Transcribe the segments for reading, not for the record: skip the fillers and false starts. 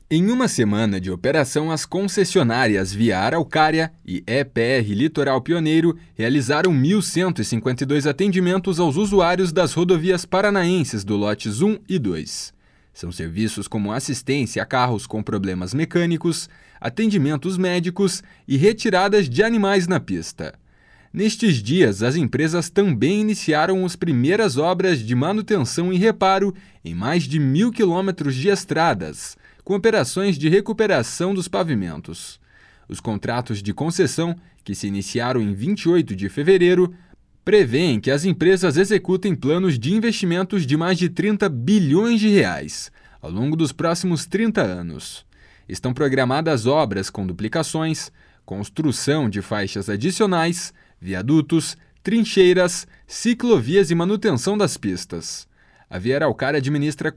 Em uma semana de operação, as concessionárias Via Araucária e EPR Litoral Pioneiro realizaram 1.152 atendimentos aos usuários das rodovias paranaenses do lotes 1 e 2. São serviços como assistência a carros com problemas mecânicos, atendimentos médicos e retiradas de animais na pista. Nestes dias, as empresas também iniciaram as primeiras obras de manutenção e reparo em mais de 1.000 quilômetros de estradas, com operações de recuperação dos pavimentos. Os contratos de concessão, que se iniciaram em 28 de fevereiro, prevêem que as empresas executem planos de investimentos de mais de 30 bilhões de reais ao longo dos próximos 30 anos. Estão programadas obras com duplicações, construção de faixas adicionais, viadutos, trincheiras, ciclovias e manutenção das pistas. A Via Araucária administra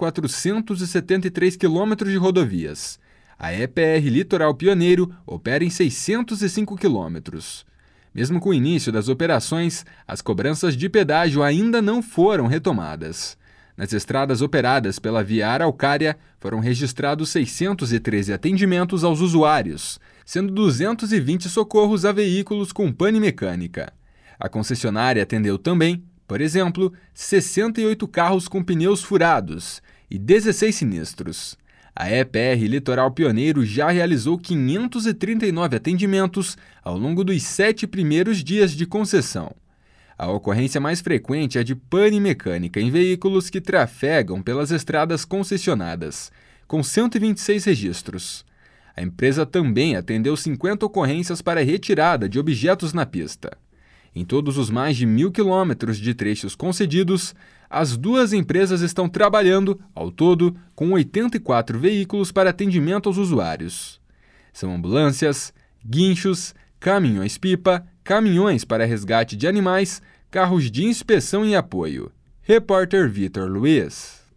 473 quilômetros de rodovias. A EPR Litoral Pioneiro opera em 605 quilômetros. Mesmo com o início das operações, as cobranças de pedágio ainda não foram retomadas. Nas estradas operadas pela Via Araucária, foram registrados 613 atendimentos aos usuários, sendo 220 socorros a veículos com pane mecânica. A concessionária atendeu também, por exemplo, 68 carros com pneus furados e 16 sinistros. A EPR Litoral Pioneiro já realizou 539 atendimentos ao longo dos 7 primeiros dias de concessão. A ocorrência mais frequente é de pane mecânica em veículos que trafegam pelas estradas concessionadas, com 126 registros. A empresa também atendeu 50 ocorrências para retirada de objetos na pista. Em todos os mais de 1.000 quilômetros de trechos concedidos, as duas empresas estão trabalhando, ao todo, com 84 veículos para atendimento aos usuários. São ambulâncias, guinchos, caminhões-pipa, caminhões para resgate de animais, carros de inspeção e apoio. Repórter Vitor Luiz.